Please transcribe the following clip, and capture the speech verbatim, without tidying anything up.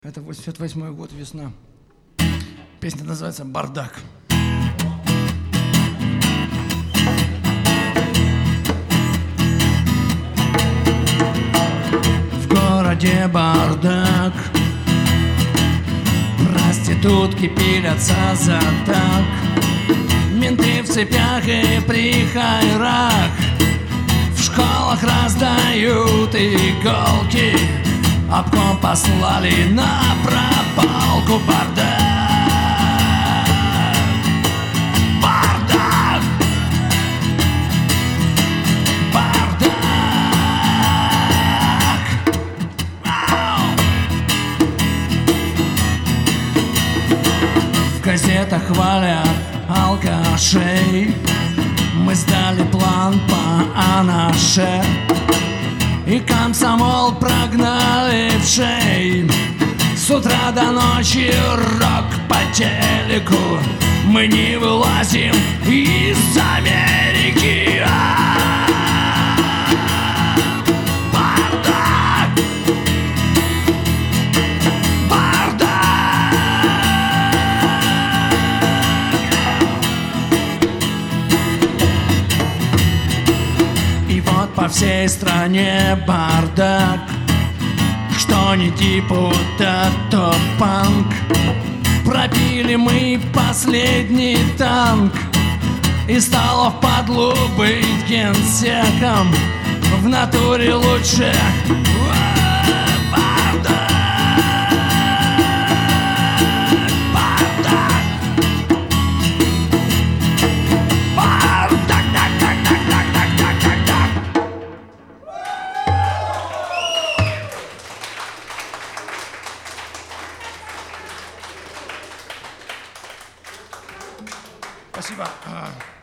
Это восемьдесят восьмой год, весна. Песня называется «Бардак». В городе бардак, проститутки пилятся за так, менты в цепях и при хайрах, в школах раздают иголки, обком послали на пропалку. Бардак, бардак, бардак. Ау! В газетах хвалят алкашей, мы сдали план по анаше, и комсомол прогнали в шей. С утра до ночи рок по телеку, мы не вылазим из Америки. Бардак, бардак. И вот по всей стране бардак, что не депутат, то панк. Пропили мы последний танк, и стало впадлу быть генсеком. В натуре лучше бардак, бардак, бардак, так, так, так, так, так, так, так, так. Спасибо.